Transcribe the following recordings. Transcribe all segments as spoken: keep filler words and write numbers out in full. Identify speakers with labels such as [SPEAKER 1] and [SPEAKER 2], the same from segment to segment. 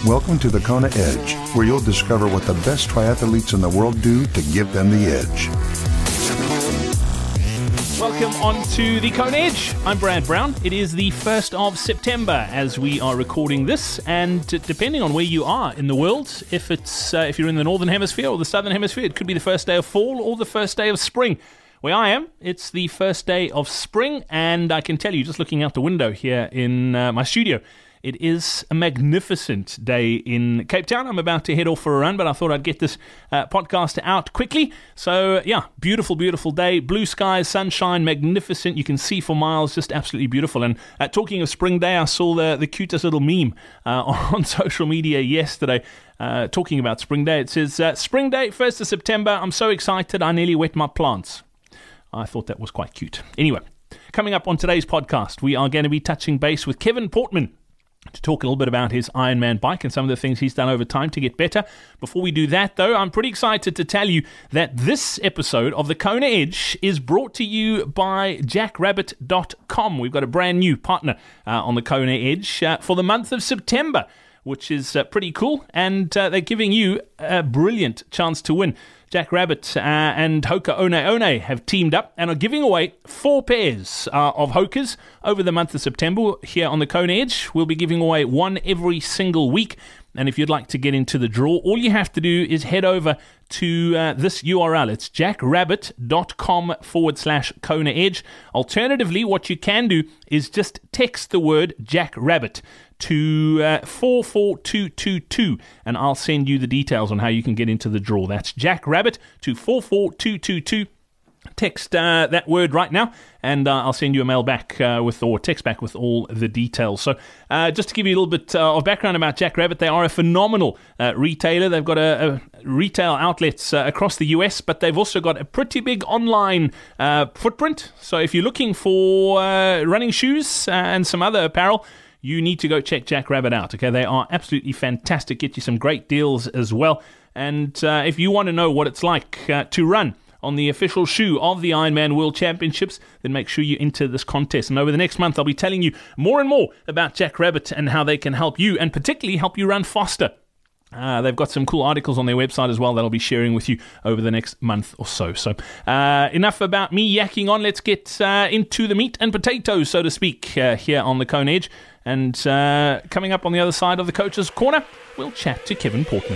[SPEAKER 1] Welcome to the Kona Edge, where you'll discover what the best triathletes in the world do to give them the edge.
[SPEAKER 2] Welcome on to the Kona Edge. I'm Brad Brown. It is the first of September as we are recording this, and depending on where you are in the world, if it's uh, if you're in the northern hemisphere or the southern hemisphere, it could be the first day of fall or the first day of spring. Where I am, it's the first day of spring, and I can tell you, just looking out the window here in uh, my studio, it is a magnificent day in Cape Town. I'm about to head off for a run, but I thought I'd get this uh, podcast out quickly. So, yeah, beautiful, beautiful day. Blue skies, sunshine, magnificent. You can see for miles, just absolutely beautiful. And uh, talking of spring day, I saw the, the cutest little meme uh, on social media yesterday. Uh, talking about spring day, it says, uh, Spring day, first of September. I'm so excited, I nearly wet my plants. I thought that was quite cute. Anyway, coming up on today's podcast, we are going to be touching base with Kevin Portman to talk a little bit about his Ironman bike and some of the things he's done over time to get better. Before we do that, though, I'm pretty excited to tell you that this episode of the Kona Edge is brought to you by jack rabbit dot com. We've got a brand new partner uh, on the Kona Edge uh, for the month of September, which is uh, pretty cool, and uh, they're giving you a brilliant chance to win. Jack Rabbit uh, and Hoka One One have teamed up and are giving away four pairs uh, of Hokas over the month of September here on the Kona Edge. We'll be giving away one every single week. And if you'd like to get into the draw, all you have to do is head over to uh, this U R L. It's jack rabbit dot com forward slash Kona Edge. Alternatively, what you can do is just text the word Jack Rabbit to uh, four four two two two, and I'll send you the details on how you can get into the draw. That's Jack Rabbit to four four two two two. Text uh, that word right now, and uh, I'll send you a mail back uh, with, or text back with all the details. So, uh, just to give you a little bit uh, of background about Jack Rabbit, they are a phenomenal uh, retailer. They've got a, a retail outlets uh, across the U S, but they've also got a pretty big online uh, footprint. So, if you're looking for uh, running shoes uh, and some other apparel, you need to go check Jack Rabbit out. Okay, they are absolutely fantastic. Get you some great deals as well. And uh, if you want to know what it's like uh, to run on the official shoe of the Ironman World Championships, then make sure you enter this contest. And over the next month, I'll be telling you more and more about Jack Rabbit and how they can help you, and particularly help you run faster. Uh, they've got some cool articles on their website as well that I'll be sharing with you over the next month or so. So uh, enough about me yakking on. Let's get uh, into the meat and potatoes, so to speak, uh, here on the Kona Edge. And uh, coming up on the other side of the Coach's Corner, we'll chat to Kevin Portman.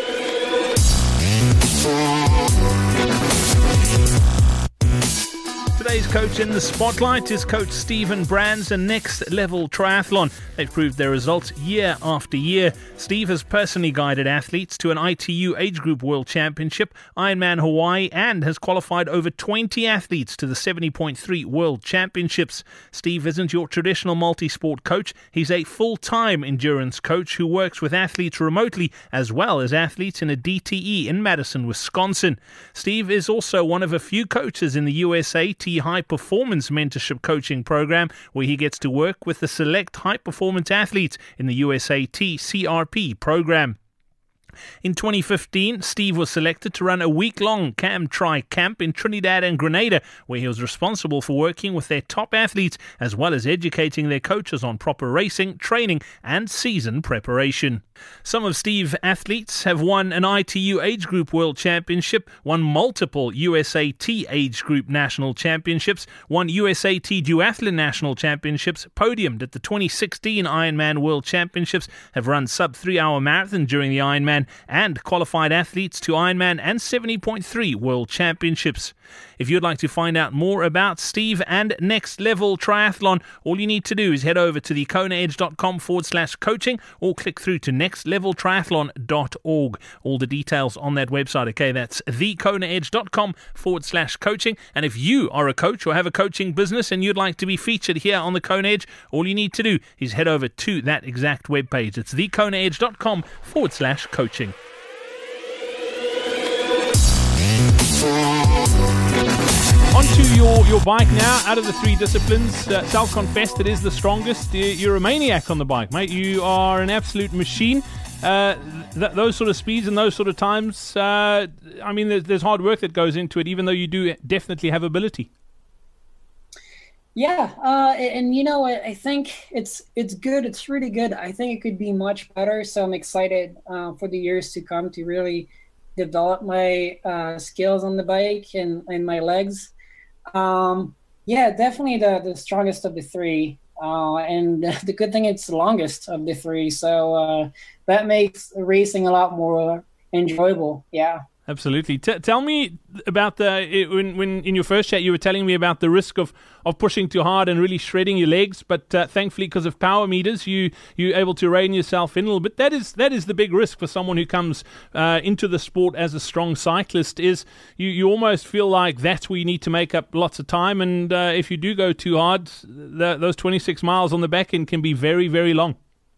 [SPEAKER 2] Today's coach in the spotlight is Coach Stephen Brands and Next Level Triathlon. They've proved their results year after year. Steve has personally guided athletes to an I T U Age Group World Championship, Ironman Hawaii, and has qualified over twenty athletes to the seventy point three World Championships. Steve isn't your traditional multi-sport coach. He's a full-time endurance coach who works with athletes remotely as well as athletes in a D T E in Madison, Wisconsin. Steve is also one of a few coaches in the U S A T High Performance Mentorship Coaching Program, where he gets to work with the select high performance athletes in the U S A T C R P program. In twenty fifteen, Steve was selected to run a week-long Cam Tri camp in Trinidad and Grenada, where he was responsible for working with their top athletes as well as educating their coaches on proper racing, training, and season preparation. Some of Steve's athletes have won an I T U Age Group World Championship, won multiple U S A T Age Group National Championships, won U S A T Duathlon National Championships, podiumed at the twenty sixteen Ironman World Championships, have run sub-three hour marathon during the Ironman, and qualified athletes to Ironman and seventy point three World Championships. If you'd like to find out more about Steve and Next Level Triathlon, all you need to do is head over to the kona edge dot com forward slash coaching or click through to next level triathlon dot org. All the details on that website. Okay, that's the kona edge dot com forward slash coaching. And if you are a coach or have a coaching business and you'd like to be featured here on the Kona Edge, all you need to do is head over to that exact webpage. It's the kona edge dot com forward slash coaching. Onto your, your bike now. Out of the three disciplines, uh, self-confessed it is the strongest. You're a maniac on the bike, mate. You are an absolute machine. Uh, th- those sort of speeds and those sort of times, uh, I mean, there's, there's hard work that goes into it, even though you do definitely have ability.
[SPEAKER 3] Yeah, uh, and, and you know, I, I think it's it's good. It's really good. I think it could be much better. So I'm excited uh, for the years to come to really develop my uh, skills on the bike and, and my legs. Um, yeah, definitely the the strongest of the three. Uh, and the good thing it's the longest of the three. So uh, that makes racing a lot more enjoyable. Yeah.
[SPEAKER 2] Absolutely. T- tell me about the it, when when in your first chat you were telling me about the risk of, of pushing too hard and really shredding your legs, but uh, thankfully because of power meters you you're able to rein yourself in a little bit. That is that is the big risk for someone who comes uh, into the sport as a strong cyclist. Is you, you almost feel like that's where you need to make up lots of time, and uh, if you do go too hard, the, those twenty-six miles on the back end can be very very long.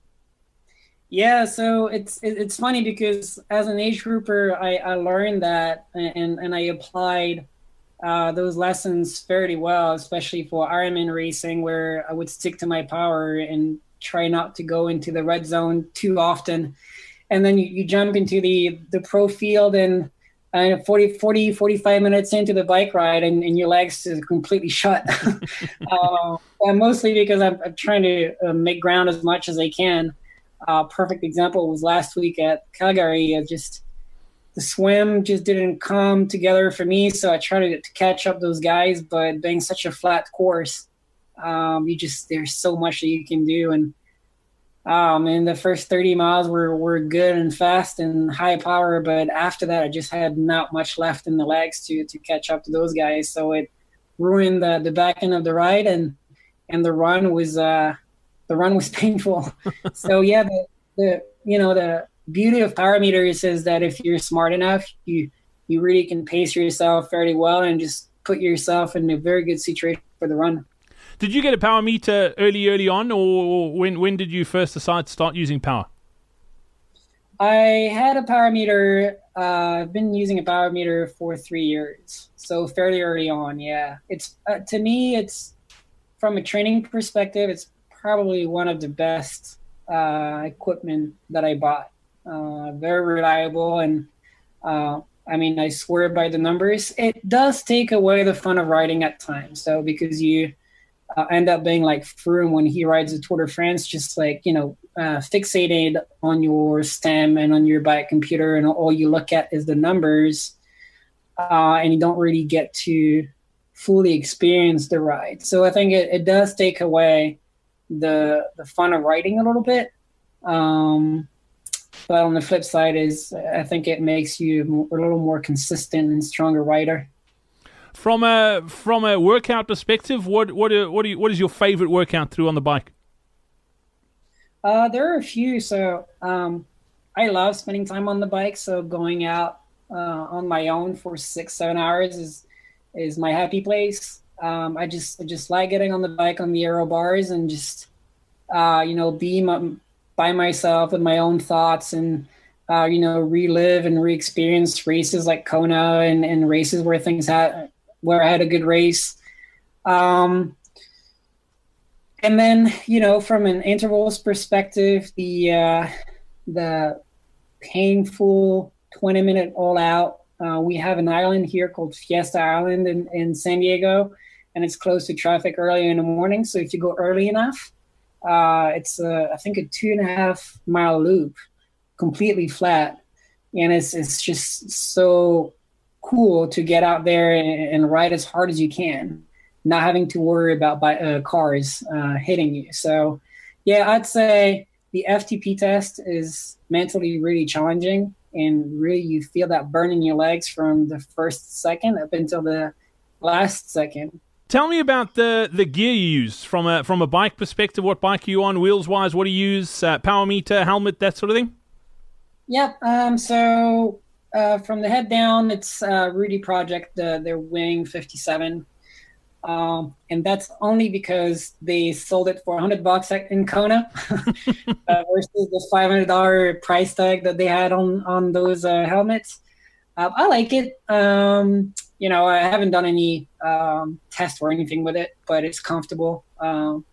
[SPEAKER 3] Yeah, so it's it's funny because as an age grouper, I, I learned that and, and I applied uh, those lessons fairly well, especially for Ironman racing, where I would stick to my power and try not to go into the red zone too often. And then you, you jump into the, the pro field and uh, forty, forty, forty-five minutes into the bike ride and, and your legs is completely shut. uh, and mostly because I'm, I'm trying to uh, make ground as much as I can. Uh, perfect example was last week at Calgary. I just the swim just didn't come together for me, so I tried to, to catch up those guys. But being such a flat course, um, you just there's so much that you can do. And um, and the first thirty miles were were good and fast and high power, but after that, I just had not much left in the legs to to catch up to those guys. So it ruined the the back end of the ride, and and the run was. Uh, The run was painful. So yeah, the, the you know the beauty of power meters is that if you're smart enough, you you really can pace yourself fairly well and just put yourself in a very good situation for the run.
[SPEAKER 2] Did you get a power meter early, early on, or when when did you first decide to start using power?
[SPEAKER 3] I had a power meter. Uh, I've been using a power meter for three years, so fairly early on. Yeah, it's uh, to me, it's from a training perspective, it's probably one of the best uh, equipment that I bought. Uh, very reliable, and uh, I mean, I swear by the numbers. It does take away the fun of riding at times, though, because you uh, end up being like Froome when he rides the Tour de France, just like, you know, uh, fixated on your stem and on your bike computer, and all you look at is the numbers, uh, and you don't really get to fully experience the ride. So I think it, it does take away the the fun of riding a little bit, um, but on the flip side is I think it makes you a little more consistent and stronger rider.
[SPEAKER 2] From a from a workout perspective, what what what, do you, what is your favorite workout through on the bike?
[SPEAKER 3] Uh, there are a few. So um, I love spending time on the bike. So going out uh, on my own for six seven hours is is my happy place. Um, I just I just like getting on the bike on the aero bars and just uh, you know be my, by myself with my own thoughts and uh, you know relive and re-experience races like Kona and, and races where things had where I had a good race. Um, and then you know from an intervals perspective, the uh, the painful twenty minute all out. Uh, we have an island here called Fiesta Island in, in San Diego, and it's close to traffic early in the morning. So if you go early enough, uh, it's a, I think a two and a half mile loop, completely flat, and it's it's just so cool to get out there and, and ride as hard as you can, not having to worry about by, uh, cars uh, hitting you. So yeah, I'd say the F T P test is mentally really challenging. And really, you feel that burn in your legs from the first second up until the last second.
[SPEAKER 2] Tell me about the, the gear you use from a from a bike perspective. What bike are you on, wheels wise? What do you use? Uh, power meter, helmet, that sort of thing.
[SPEAKER 3] Yep. Um. So uh, from the head down, it's uh, Rudy Project, uh, their Wing fifty-seven. Um, and that's only because they sold it for a hundred bucks in Kona uh, versus the five hundred dollar price tag that they had on on those uh, helmets. Uh, I like it. Um, you know, I haven't done any um, tests or anything with it, but it's comfortable. Um,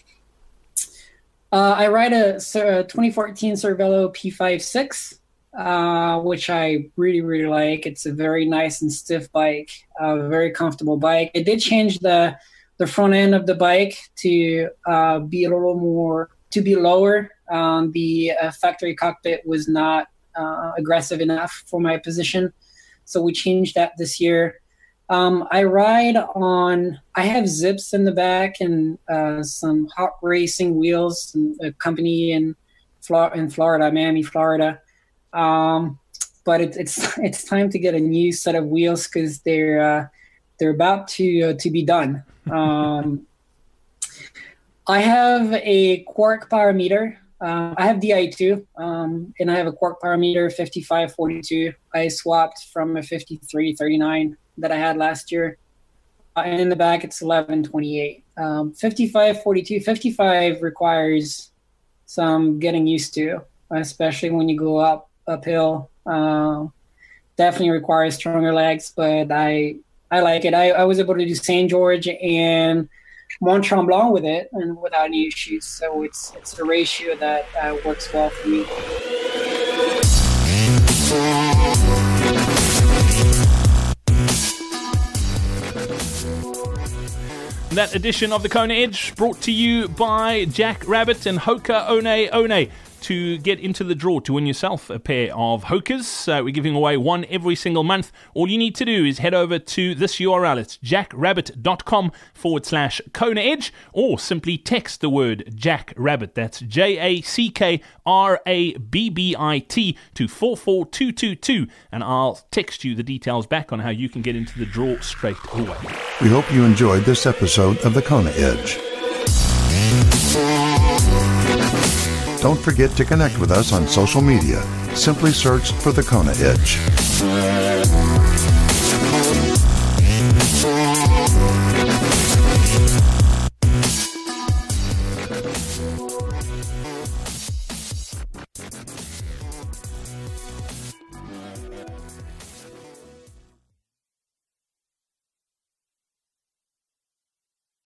[SPEAKER 3] uh, I ride a, a twenty fourteen Cervelo P fifty-six. Uh, which I really, really like. It's a very nice and stiff bike, a very comfortable bike. It did change the the front end of the bike to uh, be a little more, to be lower. Um, the uh, factory cockpit was not uh, aggressive enough for my position. So we changed that this year. Um, I ride on, I have zips in the back and uh, some hot racing wheels, and a company in, Flor- in Florida, Miami, Florida. Um, but it, it's it's time to get a new set of wheels because they're uh, they're about to uh, to be done. Um, I have a Quarq power meter. Uh, I have D I two, um, and I have a Quarq power meter fifty-five forty-two. I swapped from a fifty-three thirty-nine that I had last year. Uh, and in the back, it's eleven twenty-eight. Um, fifty-five forty-two, fifty-five requires some getting used to, especially when you go up uphill. Uh, definitely requires stronger legs, but I I like it. I, I was able to do Saint George and Mont Tremblant with it and without any issues. So it's it's a ratio that uh, works well for me.
[SPEAKER 2] That edition of the Kona Edge brought to you by Jack Rabbit and Hoka One One. To get into the draw to win yourself a pair of Hokas, uh, we're giving away one every single month. All you need to do is head over to this U R L. It's jackrabbit.com forward slash Kona Edge, or simply text the word Jack Rabbit. That's J A C K R A B B I T to four four two two two, and I'll text you the details back on how you can get into the draw straight away.
[SPEAKER 1] We hope you enjoyed this episode of the Kona Edge. Don't forget to connect with us on social media. Simply search for the Kona Edge.